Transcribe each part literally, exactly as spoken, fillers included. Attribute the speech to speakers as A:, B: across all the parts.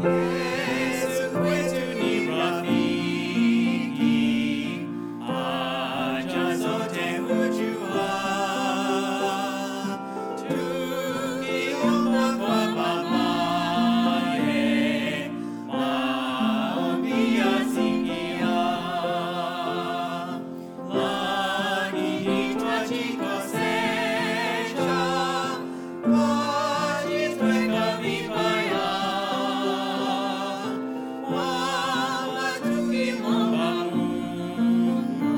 A: Yesu kwetu ni rafiki, haja zote hujua. Tukiomba kwa babaye, maombi yasikia. Lakini twajikosesha, twajitweka vibaya. Wala tukimwomba Mungu,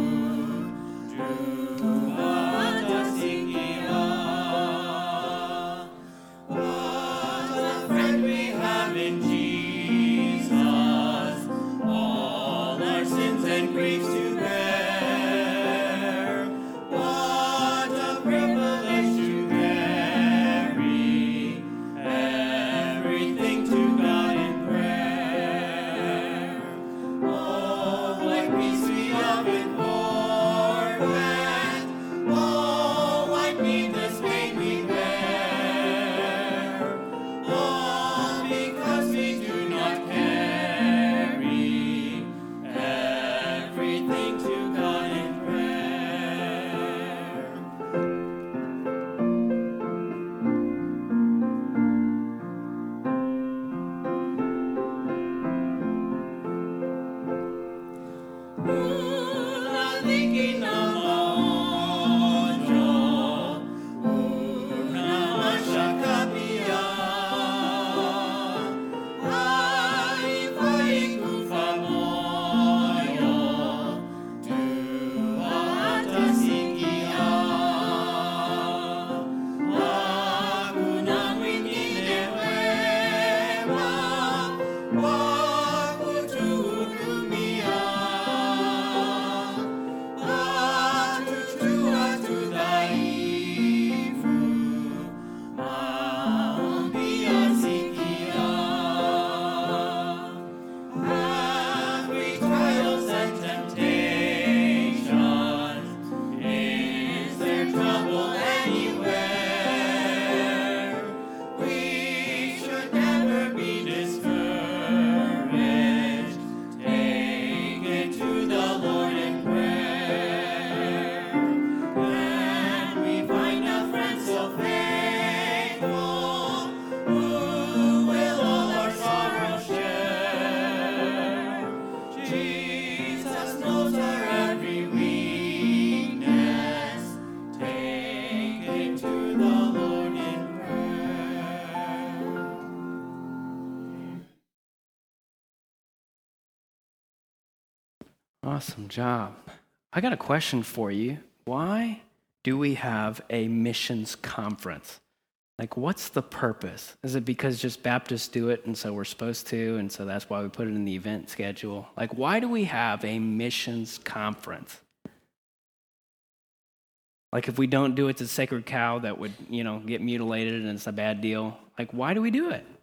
A: jua atasikia. What a friend we have in Jesus, all our sins and griefs to bear. What a privilege to carry everything to God in prayer. Oh, what peace we often forfeit. Oh, what needless pain we bear. All because we do not carry everything to God in prayer. Unaliki na maonjo, una mashaka pia. Haifai kufa moyo, jua atasikia. Hakuna mwingine wema wa kutuhudumia. Atujua tu dhaifu, maombi yasikia. Every trials and temptations, is there trouble anywhere? We should never be discouraged. Take it to the Lord in prayer. Then we find a friend so faithful, who will all our sorrows share. Jesus knows our every weakness. Take it to the Lord in prayer.
B: Awesome job. I got a question for you. Why do we have a missions conference? Like, what's the purpose? Is it because just Baptists do it and so we're supposed to, and so that's why we put it in the event schedule? Like, why do we have a missions conference? Like, if we don't do it to Sacred Cow, that would, you know, get mutilated and it's a bad deal. Like, why do we do it?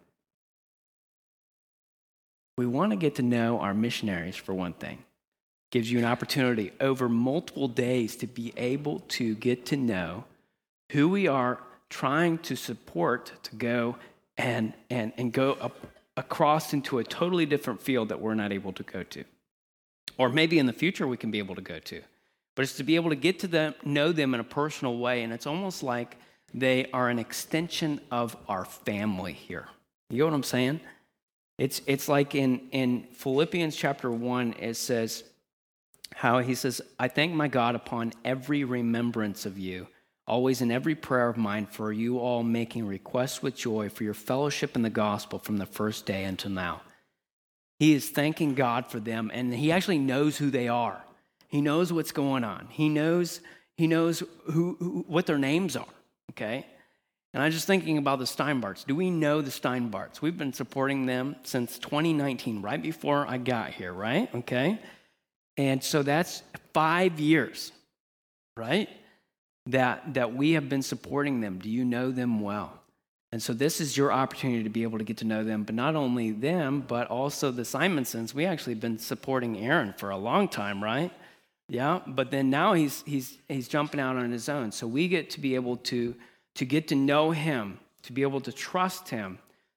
B: We want to get to know our missionaries, for one thing. Gives you an opportunity over multiple days to be able to get to know who we are trying to support to go and and and go up, across into a totally different field that we're not able to go to. Or maybe in the future we can be able to go to. But it's to be able to get to them, know them in a personal way, and it's almost like they are an extension of our family here. You know what I'm saying? It's it's like in, in Philippians chapter one, it says, how he says, I thank my God upon every remembrance of you, always in every prayer of mine for you all, making requests with joy for your fellowship in the gospel from the first day until now. He is thanking God for them, and he actually knows who they are. He knows what's going on. He knows he knows who, who what their names are, okay? And I'm just thinking about the Steinbarts. Do we know the Steinbarts? We've been supporting them since twenty nineteen, right before I got here, right? Okay? And so that's five years, right, that, that we have been supporting them. Do you know them well? And so this is your opportunity to be able to get to know them, but not only them, but also the Simonsons. We actually have been supporting Aaron for a long time, right? Yeah, but then now he's he's he's jumping out on his own. So we get to be able to, to get to know him, to be able to trust him,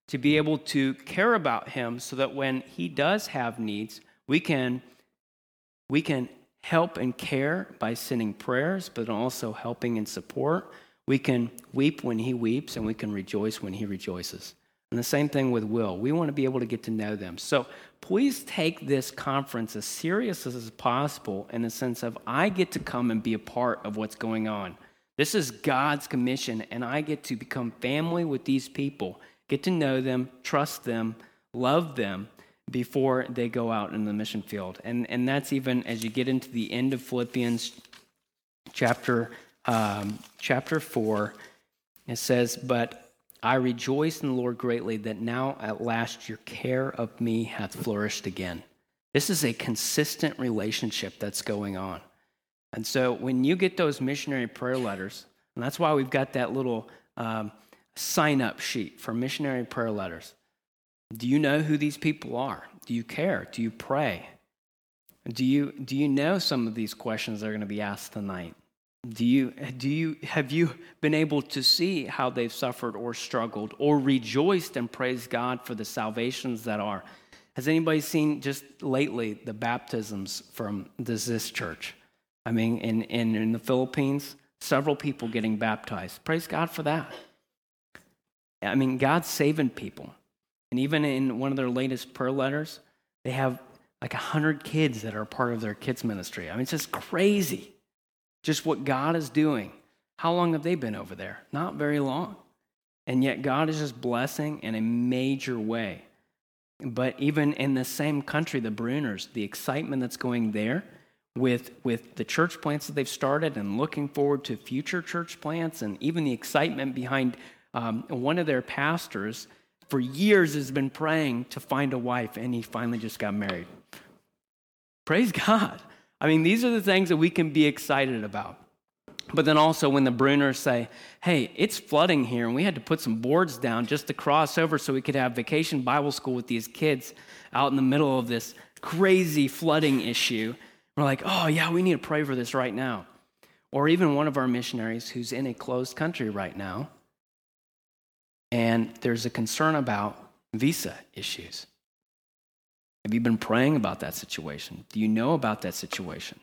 B: to be able to care about him so that when he does have needs, we can, we can help and care by sending prayers, but also helping and support. We can weep when he weeps, and we can rejoice when he rejoices. And the same thing with Will. We want to be able to get to know them. So please take this conference as serious as possible in the sense of I get to come and be a part of what's going on. This is God's commission, and I get to become family with these people, get to know them, trust them, love them before they go out in the mission field. And, and that's even as you get into the end of Philippians chapter, um, chapter four, it says, but I rejoice in the Lord greatly that now at last your care of me hath flourished again. This is a consistent relationship that's going on. And so when you get those missionary prayer letters, and that's why we've got that little um, sign-up sheet for missionary prayer letters. Do you know who these people are? Do you care? Do you pray? Do you, do you know some of these questions that are going to be asked tonight? Do you, do you, have you been able to see how they've suffered or struggled or rejoiced and praised God for the salvations that are? Has anybody seen just lately the baptisms from this, this church? I mean, in, in, in the Philippines, several people getting baptized. Praise God for that. I mean, God's saving people. And even in one of their latest prayer letters, they have like one hundred kids that are part of their kids ministry. I mean, it's just crazy. Just what God is doing. How long have they been over there? Not very long. And yet God is just blessing in a major way. But even in the same country, the Bruners, the excitement that's going there with, with the church plants that they've started and looking forward to future church plants, and even the excitement behind um, one of their pastors for years has been praying to find a wife, and he finally just got married. Praise God. I mean, these are the things that we can be excited about. But then also when the Bruners say, hey, it's flooding here, and we had to put some boards down just to cross over so we could have vacation Bible school with these kids out in the middle of this crazy flooding issue. We're like, oh, yeah, we need to pray for this right now. Or even one of our missionaries who's in a closed country right now, and there's a concern about visa issues. Have you been praying about that situation? Do you know about that situation?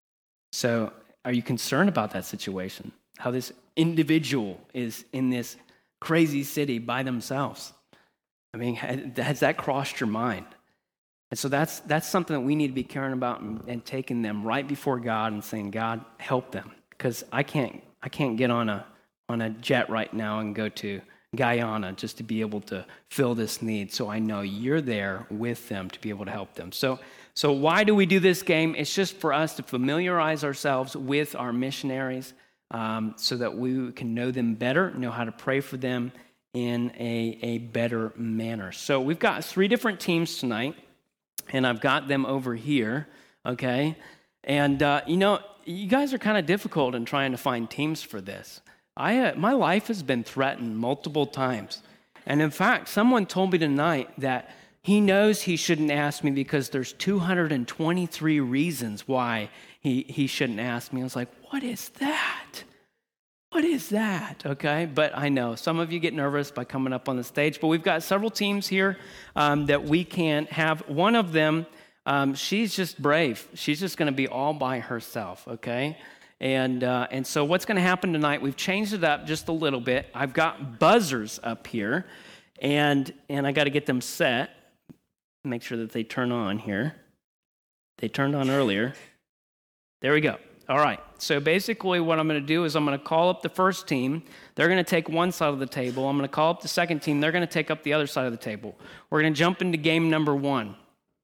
B: So are you concerned about that situation? How this individual is in this crazy city by themselves? I mean, has that crossed your mind? And so that's that's something that we need to be caring about and, and taking them right before God and saying, God, help them. Because I can't I can't get on a on a jet right now and go to Guyana just to be able to fill this need. So I know you're there with them to be able to help them. So, so why do we do this game? It's just for us to familiarize ourselves with our missionaries um, so that we can know them better, know how to pray for them in a, a better manner. So we've got three different teams tonight, and I've got them over here, okay? And, uh, you know, you guys are kind of difficult in trying to find teams for this. I, uh, my life has been threatened multiple times. And in fact, someone told me tonight that he knows he shouldn't ask me because there's two hundred twenty-three reasons why he, he shouldn't ask me. I was like, what is that? What is that? Okay, but I know some of you get nervous by coming up on the stage, but we've got several teams here um, that we can have. One of them, um, she's just brave. She's just going to be all by herself, okay? And uh, and so what's going to happen tonight, we've changed it up just a little bit. I've got buzzers up here, and and I got to get them set. Make sure that they turn on here. They turned on earlier. There we go. All right. So basically what I'm going to do is I'm going to call up the first team. They're going to take one side of the table. I'm going to call up the second team. They're going to take up the other side of the table. We're going to jump into game number one.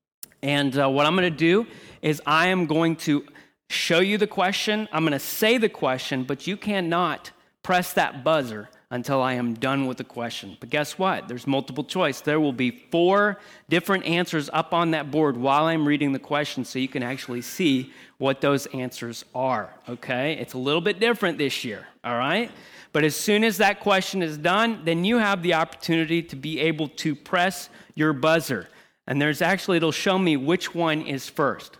B: And uh, what I'm going to do is I am going to show you the question. I'm going to say the question, but you cannot press that buzzer until I am done with the question. But guess what? There's multiple choice. There will be four different answers up on that board while I'm reading the question so you can actually see what those answers are, okay? It's a little bit different this year, all right? But as soon as that question is done, then you have the opportunity to be able to press your buzzer. And there's actually, it'll show me which one is first.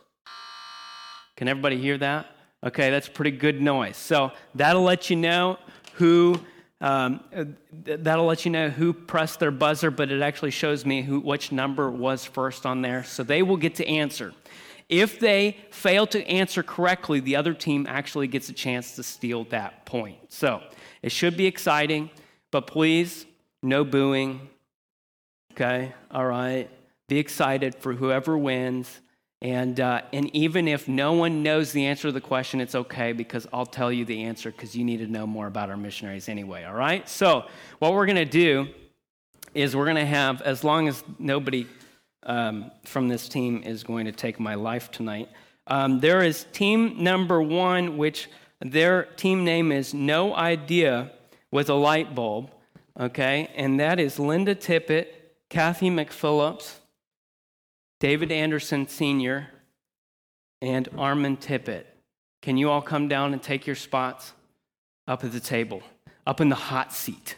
B: Can everybody hear that? Okay, that's pretty good noise. So that'll let you know who Um, th- that'll let you know who pressed their buzzer, but it actually shows me who which number was first on there. So they will get to answer. If they fail to answer correctly, the other team actually gets a chance to steal that point. So it should be exciting, but please, no booing. Okay, all right. Be excited for whoever wins. And uh, and even if no one knows the answer to the question, it's okay, because I'll tell you the answer, because you need to know more about our missionaries anyway, all right? So what we're going to do is we're going to have, as long as nobody um, from this team is going to take my life tonight, um, there is team number one, which their team name is No Idea with a Light Bulb, okay? And that is Linda Tippett, Kathy McPhillips, David Anderson Senior, and Armin Tippett. Can you all come down and take your spots up at the table, up in the hot seat?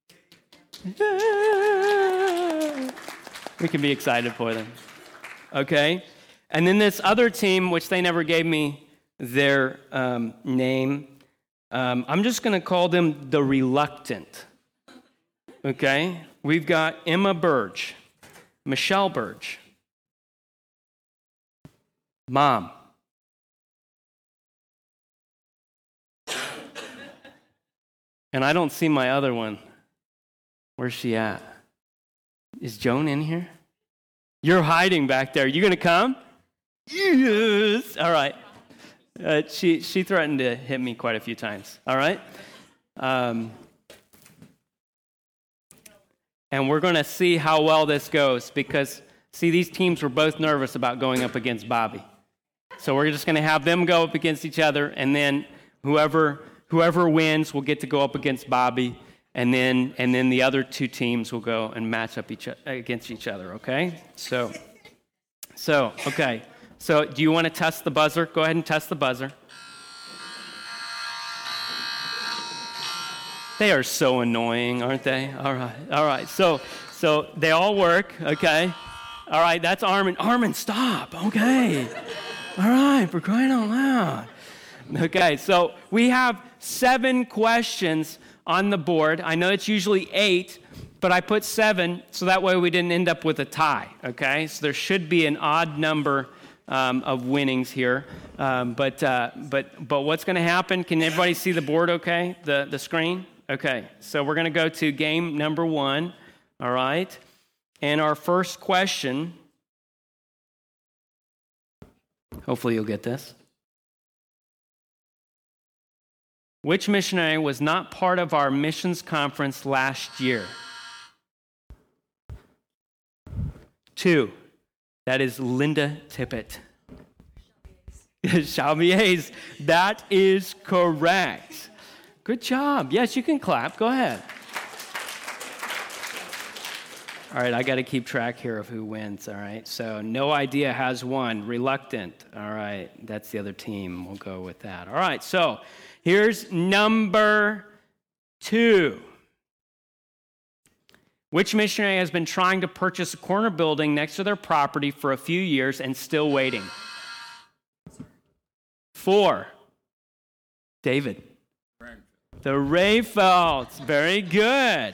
B: We can be excited for them. Okay? And then this other team, which they never gave me their um, name, um, I'm just going to call them the Reluctant. Okay? We've got Emma Burge, Michelle Burge, Mom. And I don't see my other one. Where's she at? Is Joan in here? You're hiding back there. You going to come? Yes. All right. Uh, she she threatened to hit me quite a few times. All right. Um, and we're going to see how well this goes, because, see, these teams were both nervous about going up against Bobby. So we're just going to have them go up against each other, and then whoever whoever wins will get to go up against Bobby, and then and then the other two teams will go and match up each against each other. Okay? So, so okay. So do you want to test the buzzer? Go ahead and test the buzzer. They are so annoying, aren't they? All right, all right. So so they all work. Okay. All right. That's Armin. Armin, stop. Okay. All right, for crying out loud. Okay, so we have seven questions on the board. I know it's usually eight, but I put seven so that way we didn't end up with a tie, okay? So there should be an odd number um, of winnings here. Um, but uh, but but what's going to happen, can everybody see the board okay, the, the screen? Okay, so we're going to go to game number one, all right? And our first question, hopefully you'll get this. Which missionary was not part of our missions conference last year? Two. That is Linda Tippett. Chalmiers. That is correct. Good job. Yes, you can clap. Go ahead. All right, I got to keep track here of who wins, all right? So No Idea has one. Reluctant, all right, that's the other team. We'll go with that. All right, so here's number two. Which missionary has been trying to purchase a corner building next to their property for a few years and still waiting? Four. David. The Rayfelds. Very good.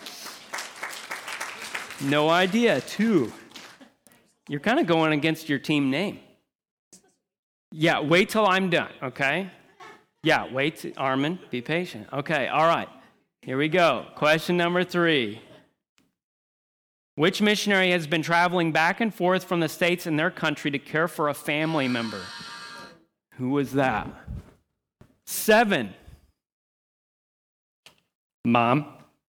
B: No Idea. Two. You're kind of going against your team name. Yeah, wait till I'm done, okay? Yeah, wait, Armin, be patient. Okay, all right. Here we go. Question number three. Which missionary has been traveling back and forth from the States and their country to care for a family member? Who was that? Seven. Mom.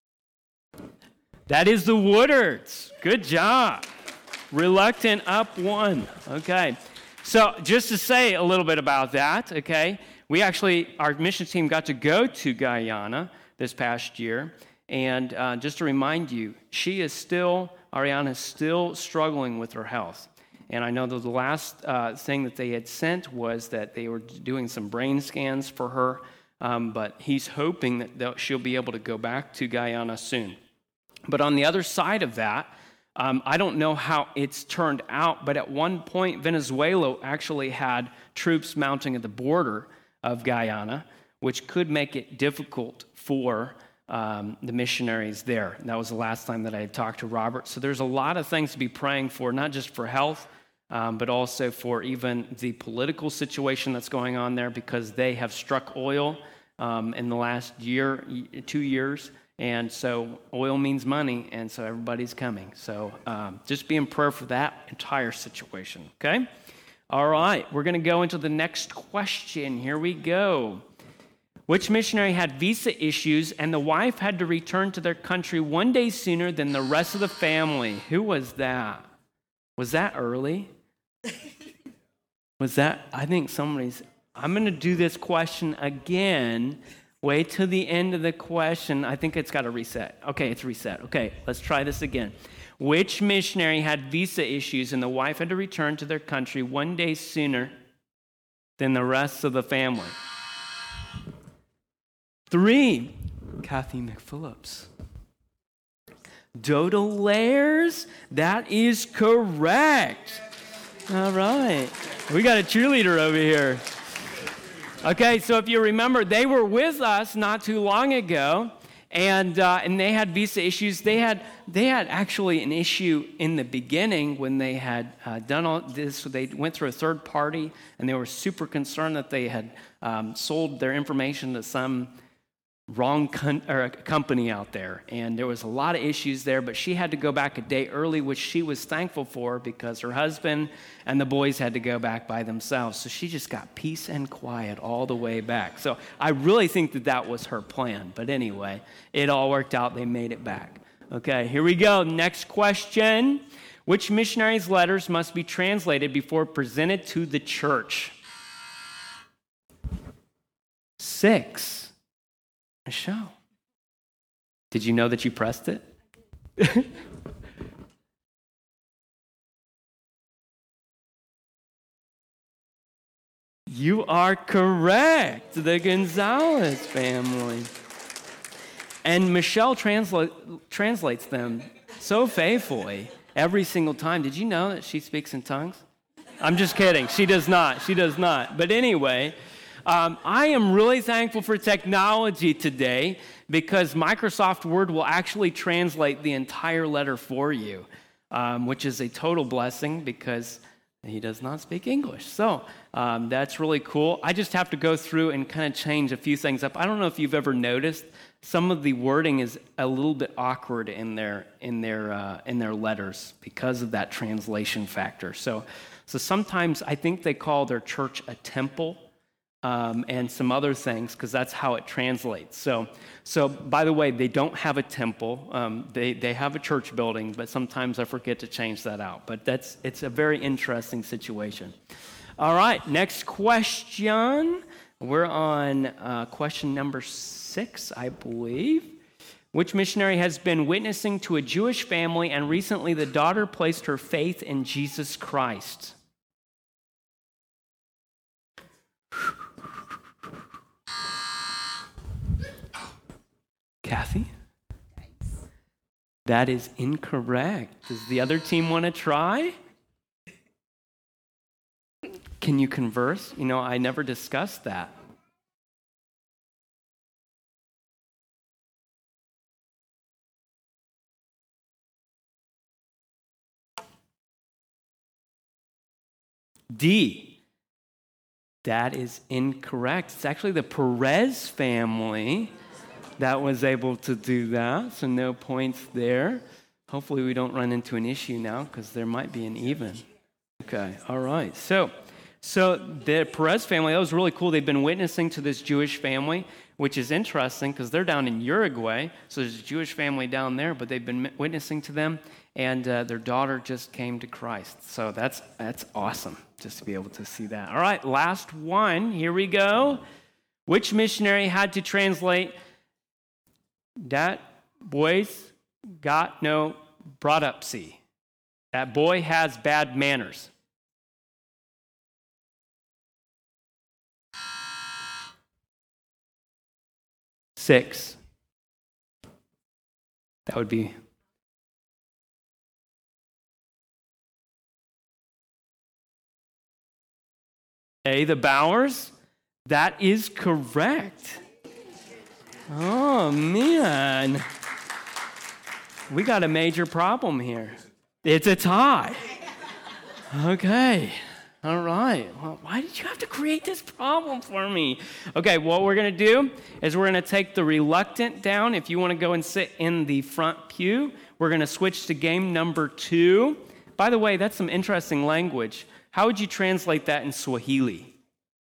B: That is the Woodards. Good job. Reluctant up one. Okay. So just to say a little bit about that, okay, we actually, our mission team got to go to Guyana this past year. And uh, just to remind you, she is still, Ariana is still struggling with her health. And I know that the last uh, thing that they had sent was that they were doing some brain scans for her. Um, but he's hoping that she'll be able to go back to Guyana soon. But on the other side of that, um, I don't know how it's turned out, but at one point, Venezuela actually had troops mounting at the border of Guyana, which could make it difficult for um, the missionaries there. And that was the last time that I had talked to Robert. So there's a lot of things to be praying for, not just for health, um, but also for even the political situation that's going on there, because they have struck oil um, in the last year, two years. And so oil means money, and so everybody's coming. So um, just be in prayer for that entire situation, okay? All right, we're going to go into the next question. Here we go. Which missionary had visa issues and the wife had to return to their country one day sooner than the rest of the family? Who was that? Was that early? Was that? I think somebody's... I'm going to do this question again. Wait till the end of the question. I think it's got to reset. Okay, it's reset. Okay, let's try this again. Which missionary had visa issues and the wife had to return to their country one day sooner than the rest of the family? Three, Kathy McPhillips. Dodo Lairs, that is correct. All right, we got a cheerleader over here. Okay, so if you remember, they were with us not too long ago, and uh, and they had visa issues. They had they had actually an issue in the beginning when they had uh, done all this. They went through a third party, and they were super concerned that they had um, sold their information to some wrong con- or a company out there, and there was a lot of issues there, but she had to go back a day early, which she was thankful for because her husband and the boys had to go back by themselves. So she just got peace and quiet all the way back. So I really think that that was her plan, but anyway, it all worked out. They made it back. Okay, here we go. Next question. Which missionaries' letters must be translated before presented to the church? Six. Michelle, did you know that you pressed it? You are correct. The Gonzalez family. And Michelle transla- translates them so faithfully every single time. Did you know that she speaks in tongues? I'm just kidding. She does not. She does not. But anyway... Um, I am really thankful for technology today because Microsoft Word will actually translate the entire letter for you, um, which is a total blessing because he does not speak English. So um, that's really cool. I just have to go through and kind of change a few things up. I don't know if you've ever noticed some of the wording is a little bit awkward in their in their uh, in their letters because of that translation factor. So so sometimes I think they call their church a temple. Um, and some other things, because that's how it translates. So, so by the way, they don't have a temple. Um, they they have a church building, but sometimes I forget to change that out. But that's it's a very interesting situation. All right, next question. We're on uh, question number six, I believe. Which missionary has been witnessing to a Jewish family, and recently the daughter placed her faith in Jesus Christ? Kathy? That is incorrect. Does the other team want to try? Can you converse? You know, I never discussed that. D. That is incorrect. It's actually the Perez family that was able to do that, so no points there. Hopefully we don't run into an issue now because there might be an even. Okay, all right. So, so the Perez family, that was really cool. They've been witnessing to this Jewish family, which is interesting because they're down in Uruguay, so there's a Jewish family down there, but they've been witnessing to them, and uh, their daughter just came to Christ. So that's that's awesome just to be able to see that. All right, last one. Here we go. Which missionary had to translate "That boy's got no brought up see"? That boy has bad manners. Six. That would be A, the Bowers. That is correct. Oh, man. We got a major problem here. It's a tie. Okay. All right. Well, why did you have to create this problem for me? Okay, what we're going to do is we're going to take the reluctant down. If you want to go and sit in the front pew, we're going to switch to game number two. By the way, that's some interesting language. How would you translate that in Swahili?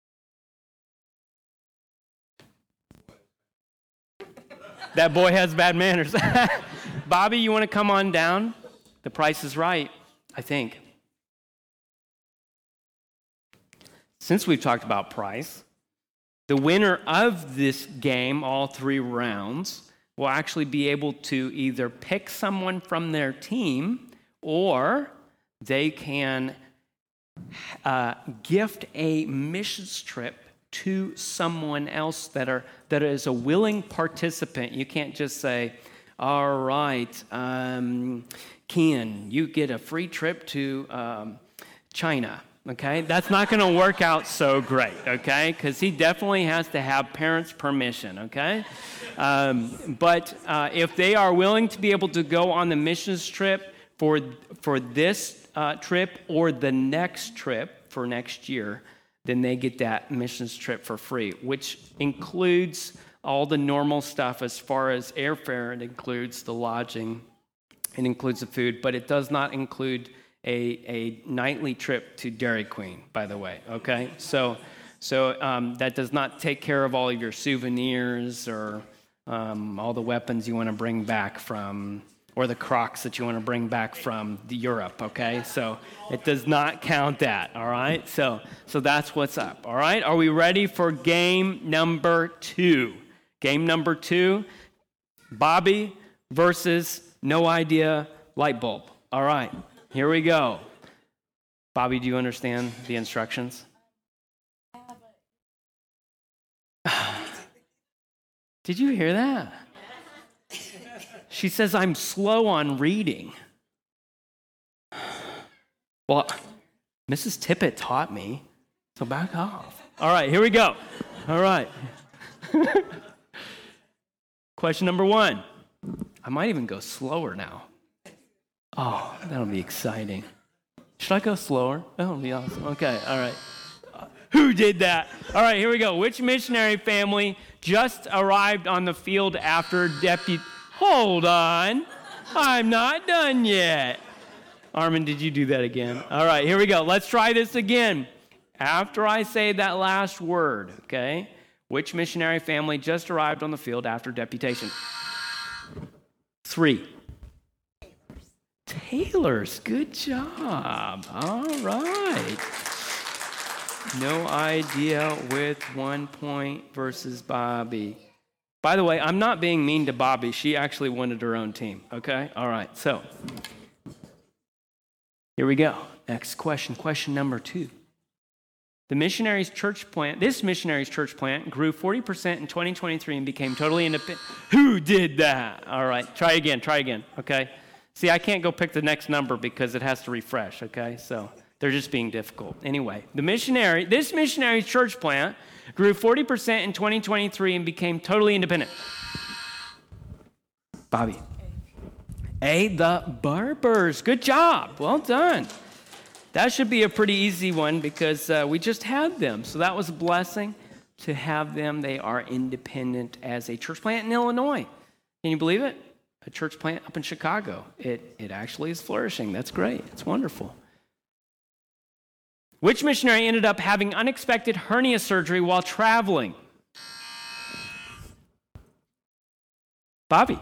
B: That boy has bad manners. Bobby, you want to come on down? The price is right, I think. Since we've talked about price, the winner of this game, all three rounds, will actually be able to either pick someone from their team or they can uh, gift a missions trip to someone else that are that is a willing participant. You can't just say, all right, um, Ken, you get a free trip to um, China. Okay, that's not going to work out so great, okay, because he definitely has to have parents' permission, okay? Um, but uh, if they are willing to be able to go on the missions trip for, for this uh, trip or the next trip for next year, then they get that missions trip for free, which includes all the normal stuff as far as airfare. It includes the lodging, it includes the food, but it does not include A, a nightly trip to Dairy Queen, by the way, okay? So so um, that does not take care of all of your souvenirs or um, all the weapons you want to bring back from, or the Crocs that you want to bring back from the Europe, okay? So it does not count that, all right? So so that's what's up, all right? Are we ready for game number two? Game number two, Bobby versus No Idea Light Bulb, all right? Here we go. Bobby, do you understand the instructions? Did you hear that? She says I'm slow on reading. Well, Missus Tippett taught me, so back off. All right, here we go. All right. Question number one. I might even go slower now. Oh, that'll be exciting. Should I go slower? That'll be awesome. Okay, all right. Uh, who did that? All right, here we go. Which missionary family just arrived on the field after deputy... Hold on. I'm not done yet. Armin, did you do that again? All right, here we go. Let's try this again. After I say that last word, okay? Which missionary family just arrived on the field after deputation? Three. Taylor's, good job. All right. No Idea with one point versus Bobby. By the way, I'm not being mean to Bobby. She actually wanted her own team, okay? All right, so here we go. Next question, question number two. The missionaries' church plant, this missionaries' church plant grew forty percent in twenty twenty-three and became totally independent. Who did that? All right, try again, try again, okay? See, I can't go pick the next number because it has to refresh, okay? So they're just being difficult. Anyway, the missionary, this missionary's church plant grew forty percent in twenty twenty-three and became totally independent. Bobby. A, the Barbers. Good job. Well done. That should be a pretty easy one because uh, we just had them. So that was a blessing to have them. They are independent as a church plant in Illinois. Can you believe it? A church plant up in Chicago. It it actually is flourishing. That's great. It's wonderful. Which missionary ended up having unexpected hernia surgery while traveling? Bobby.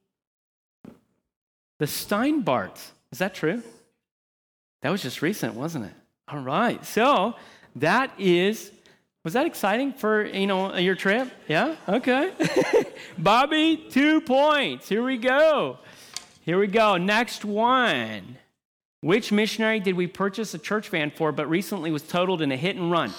B: The Steinbarts. Is that true? That was just recent, wasn't it? All right. So that is, was that exciting for, you know, your trip? Yeah? Okay. Bobby, two points. Here we go. Here we go. Next one. Which missionary did we purchase a church van for but recently was totaled in a hit and run?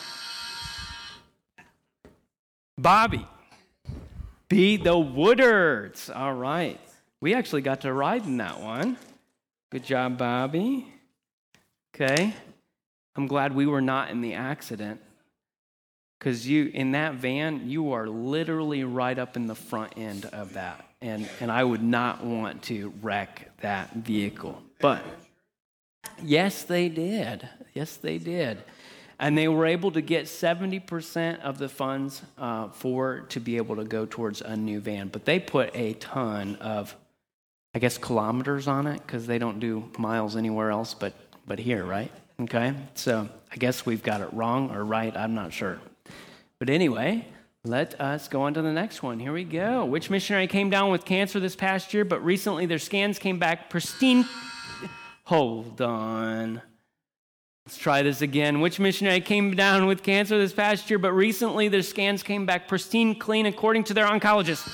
B: Bobby. B, the Woodards. All right. We actually got to ride in that one. Good job, Bobby. Okay. I'm glad we were not in the accident. Because you, in that van, you are literally right up in the front end of that. And, and I would not want to wreck that vehicle. But yes, they did. Yes, they did. And they were able to get seventy percent of the funds uh, for to be able to go towards a new van. But they put a ton of, I guess, kilometers on it because they don't do miles anywhere else but, but here, right? Okay? So I guess we've got it wrong or right. I'm not sure. But anyway, let us go on to the next one. Here we go. Which missionary came down with cancer this past year, but recently their scans came back pristine? Hold on. Let's try this again. Which missionary came down with cancer this past year, but recently their scans came back pristine, clean, according to their oncologist?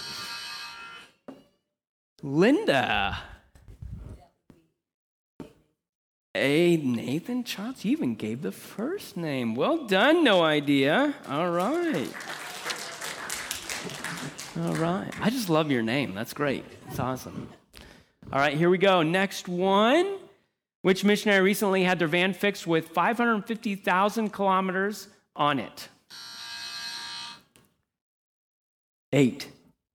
B: Linda. Hey, Nathan Chotz, you even gave the first name. Well done, no idea. All right. All right. I just love your name. That's great. It's awesome. All right, here we go. Next one. Which missionary recently had their van fixed with five hundred fifty thousand kilometers on it? Eight.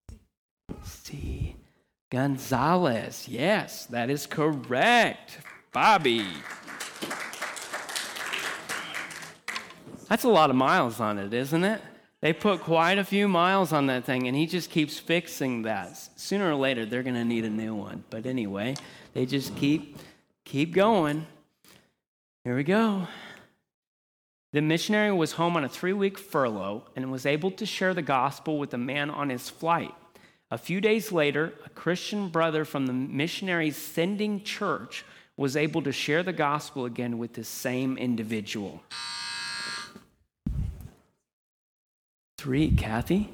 B: C. Gonzalez. Yes, that is correct. Bobby. That's a lot of miles on it, isn't it? They put quite a few miles on that thing, and he just keeps fixing that. Sooner or later, they're going to need a new one. But anyway, they just keep keep going. Here we go. The missionary was home on a three-week furlough and was able to share the gospel with a man on his flight. A few days later, a Christian brother from the missionary's sending church was able to share the gospel again with the same individual. Three, Kathy?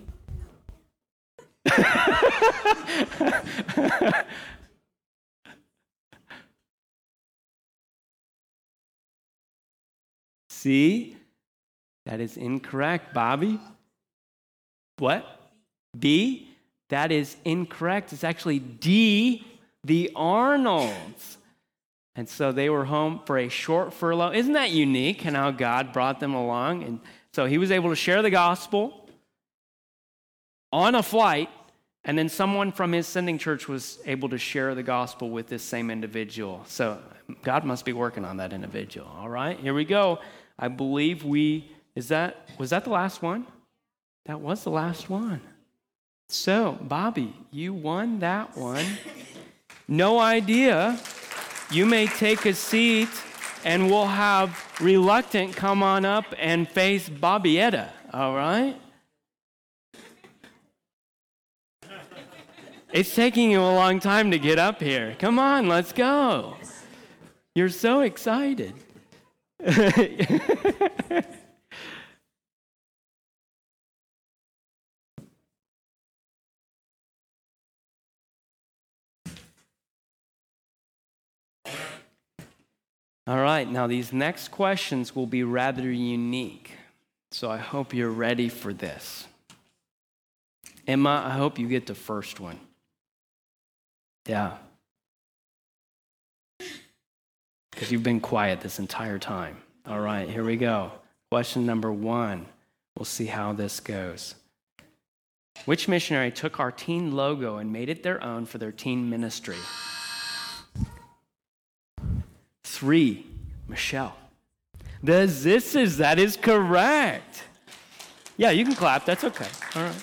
B: C? That is incorrect, Bobby. What? B? That is incorrect. It's actually D, the Arnolds. And so they were home for a short furlough. Isn't that unique and how God brought them along? And so he was able to share the gospel on a flight, and then someone from his sending church was able to share the gospel with this same individual. So God must be working on that individual. All right, here we go. I believe we, is that, was that the last one? That was the last one. So, Bobby, you won that one. No idea. You may take a seat, and we'll have Reluctant come on up and face Bobbietta, all right? It's taking you a long time to get up here. Come on, let's go. You're so excited. All right, now these next questions will be rather unique, so I hope you're ready for this. Emma, I hope you get the first one. Yeah. Because you've been quiet this entire time. All right, here we go. Question number one. We'll see how this goes. Which missionary took our teen logo and made it their own for their teen ministry? Three, Michelle. The Zisses, that is correct. Yeah, you can clap. That's okay. All right.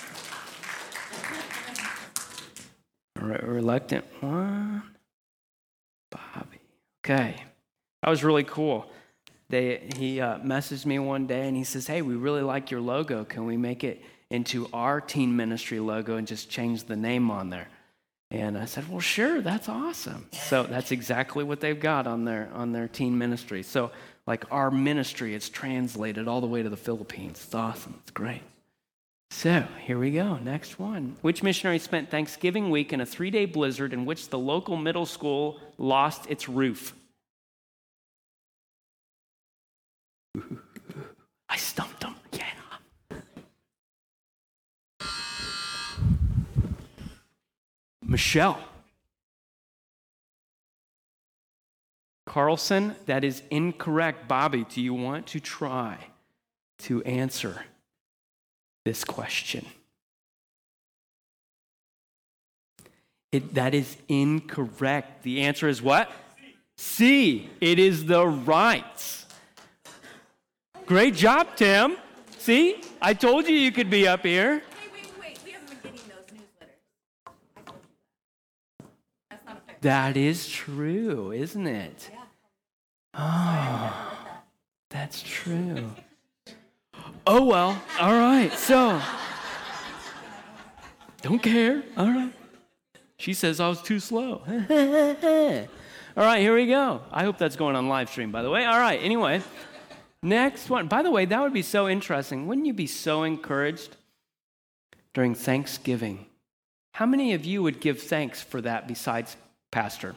B: All right, Reluctant one. Bobby. Okay. That was really cool. They, he uh, messaged me one day and he says, hey, we really like your logo. Can we make it into our teen ministry logo and just change the name on there? And I said, well, sure, that's awesome. So that's exactly what they've got on their on their teen ministry. So like our ministry, it's translated all the way to the Philippines. It's awesome. It's great. So here we go. Next one. Which missionary spent Thanksgiving week in a three-day blizzard in which the local middle school lost its roof? I stumped him. Yeah. Michelle. Carlson, that is incorrect. Bobby, do you want to try to answer this question. It, that is incorrect. The answer is what? C. It is the rights. Great job, Tim. See? I told you you could be up here.
C: Hey, wait, wait. We haven't been getting those newsletters. I told you that. That's not fair.
B: That is true, isn't it?
C: Yeah.
B: Oh, that's true. Oh, well. All right. So, don't care. All right. She says I was too slow. All right, here we go. I hope that's going on live stream, by the way. All right, anyway. Next one. By the way, that would be so interesting. Wouldn't you be so encouraged during Thanksgiving? How many of you would give thanks for that besides Pastor?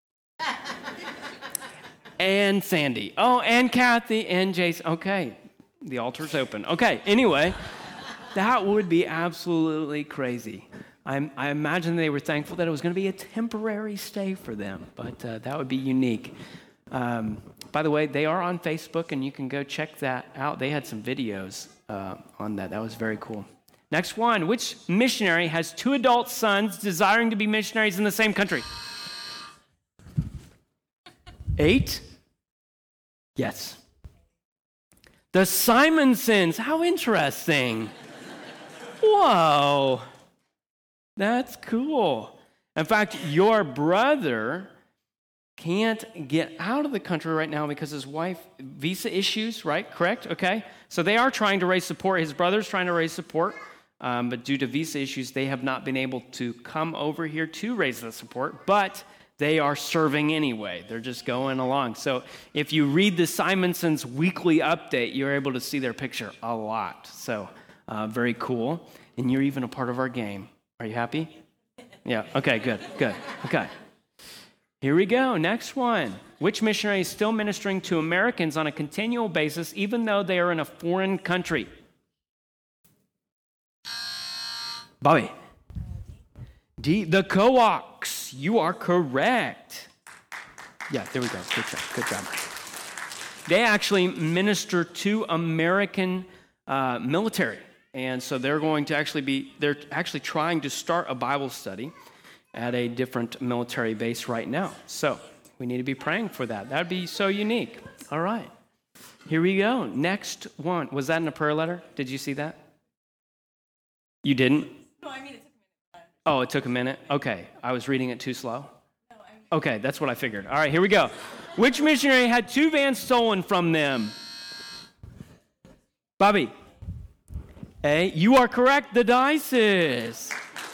B: And Sandy. Oh, and Kathy and Jason. Okay, the altar's open. Okay, anyway, that would be absolutely crazy. I, I imagine they were thankful that it was going to be a temporary stay for them, but uh, that would be unique. Um, by the way, they are on Facebook, and you can go check that out. They had some videos uh, on that. That was very cool. Next one. Which missionary has two adult sons desiring to be missionaries in the same country? Eight? Yes. The Simonsons. How interesting. Whoa. That's cool. In fact, your brother can't get out of the country right now because his wife, visa issues, right? Correct? Okay. So they are trying to raise support. His brother's trying to raise support, um, but due to visa issues, they have not been able to come over here to raise the support, but they are serving anyway. They're just going along. So if you read the Simonsons weekly update, you're able to see their picture a lot. So uh, very cool. And you're even a part of our game. Are you happy? Yeah. Okay, good, good. Okay. Here we go. Next one. Which missionary is still ministering to Americans on a continual basis, even though they are in a foreign country? Bobby. D. The Coaks. You are correct. Yeah, there we go. Good job. Good job. They actually minister to American uh, military. And so they're going to actually be, they're actually trying to start a Bible study at a different military base right now. So we need to be praying for that. That would be so unique. All right. Here we go. Next one. Was that in a prayer letter? Did you see that? You didn't?
C: No, I mean, it took a minute.
B: Oh, it took a minute? Okay. I was reading it too slow?
C: No, I mean,
B: Okay, that's what I figured. All right, here we go. Which missionary had two vans stolen from them? Bobby. A. You are correct, the Dices.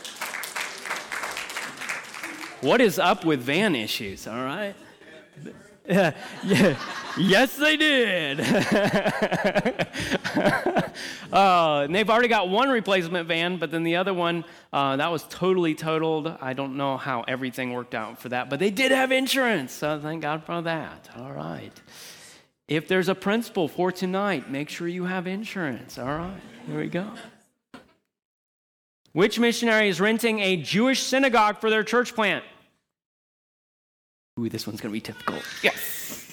B: What is up with van issues, all right? Yeah, yeah. Yes, they did. uh, and they've already got one replacement van, but then the other one, uh, that was totally totaled. I don't know how everything worked out for that, but they did have insurance, so thank God for that. All right. If there's a principle for tonight, make sure you have insurance. All right, here we go. Which missionary is renting a Jewish synagogue for their church plant? Ooh, this one's going to be difficult. Yes.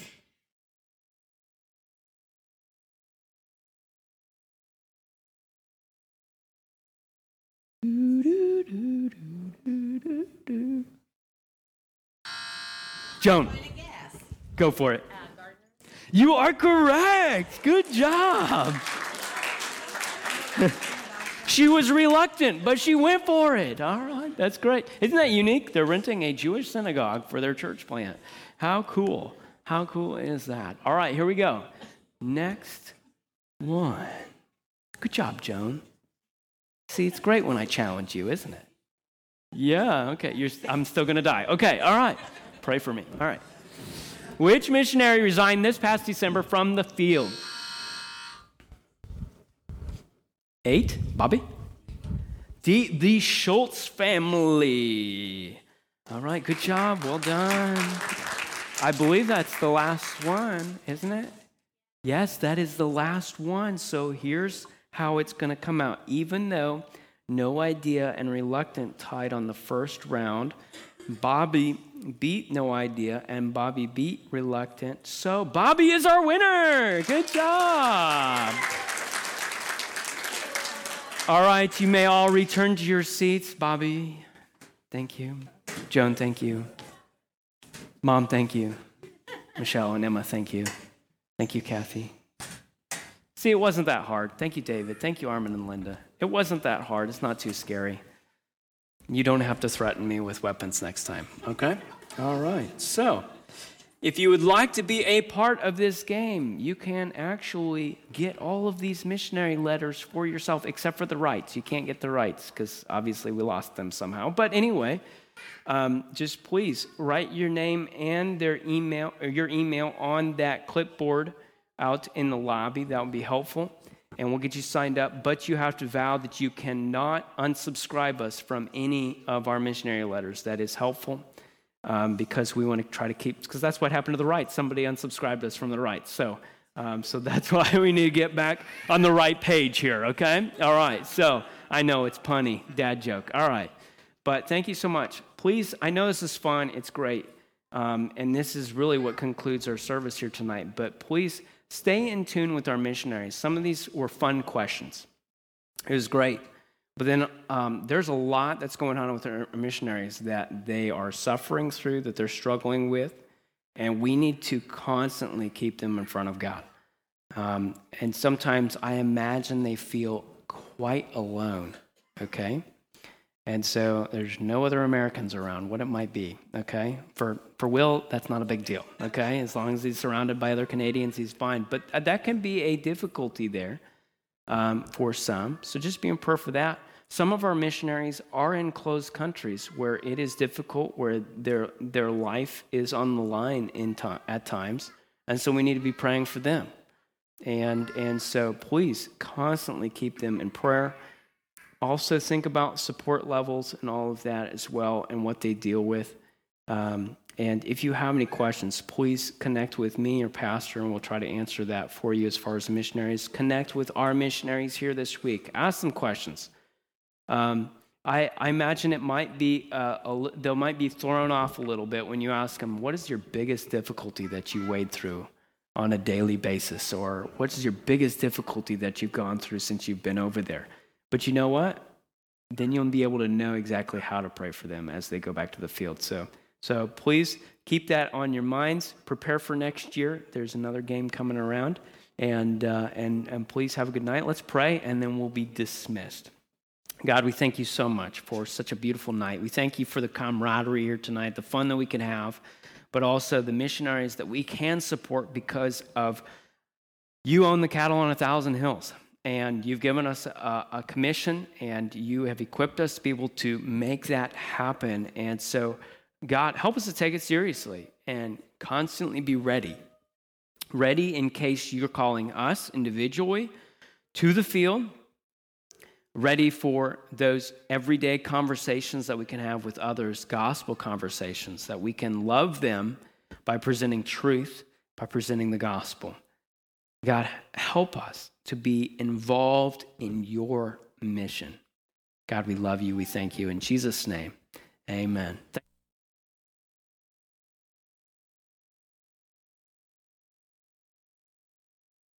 B: Joan, go for it. You are correct. Good job. She was reluctant, but she went for it. All right, that's great. Isn't that unique? They're renting a Jewish synagogue for their church plant. How cool. How cool is that? All right, here we go. Next one. Good job, Joan. See, it's great when I challenge you, isn't it? Yeah, okay. You're, I'm still going to die. Okay, all right. Pray for me. All right. Which missionary resigned this past December from the field? Eight, Bobby. D, the Schultz family. All right, good job. Well done. I believe that's the last one, isn't it? Yes, that is the last one. So here's how it's going to come out. Even though No Idea and Reluctant tied on the first round, Bobby beat No Idea and Bobby beat Reluctant. So Bobby is our winner. Good job. All right, you may all return to your seats. Bobby, thank you. Joan, thank you. Mom, thank you. Michelle and Emma, thank you. Thank you, Kathy. See, it wasn't that hard. Thank you, David. Thank you, Armin and Linda. It wasn't that hard. It's not too scary. You don't have to threaten me with weapons next time, okay? All right. So, if you would like to be a part of this game, you can actually get all of these missionary letters for yourself, except for the rights. You can't get the rights because obviously we lost them somehow. But anyway, um, just please write your name and their email, or your email on that clipboard out in the lobby. That would be helpful, and we'll get you signed up. But you have to vow that you cannot unsubscribe us from any of our missionary letters. That is helpful. Um, because we want to try to keep, because that's what happened to the right. Somebody unsubscribed us from the right. So um, so that's why we need to get back on the right page here, okay? All right, so I know it's punny, dad joke. All right, but thank you so much. Please, I know this is fun. It's great. Um, and this is really what concludes our service here tonight. But please stay in tune with our missionaries. Some of these were fun questions. It was great. But then um, there's a lot that's going on with our missionaries that they are suffering through, that they're struggling with, and we need to constantly keep them in front of God. Um, and sometimes I imagine they feel quite alone, okay? And so there's no other Americans around, what it might be, okay? For for Will, that's not a big deal, okay? As long as he's surrounded by other Canadians, he's fine. But that can be a difficulty there. Um, for some. So just be in prayer for that. Some of our missionaries are in closed countries where it is difficult, where their their life is on the line in to- at times. And so we need to be praying for them. And, and so please constantly keep them in prayer. Also think about support levels and all of that as well and what they deal with. Um, And if you have any questions, please connect with me or Pastor, and we'll try to answer that for you as far as the missionaries. Connect with our missionaries here this week. Ask them questions. Um, I, I imagine it might be uh, a, they might be thrown off a little bit when you ask them, what is your biggest difficulty that you wade through on a daily basis? Or what is your biggest difficulty that you've gone through since you've been over there? But you know what? Then you'll be able to know exactly how to pray for them as they go back to the field. So. So please keep that on your minds. Prepare for next year. There's another game coming around. And, uh, and, and please have a good night. Let's pray, and then we'll be dismissed. God, we thank you so much for such a beautiful night. We thank you for the camaraderie here tonight, the fun that we can have, but also the missionaries that we can support because of you own the cattle on a thousand hills. And you've given us a, a commission, and you have equipped us to be able to make that happen. And so God, help us to take it seriously and constantly be ready. Ready in case you're calling us individually to the field. Ready for those everyday conversations that we can have with others, gospel conversations, that we can love them by presenting truth, by presenting the gospel. God, help us to be involved in your mission. God, we love you. We thank you. In Jesus' name, amen.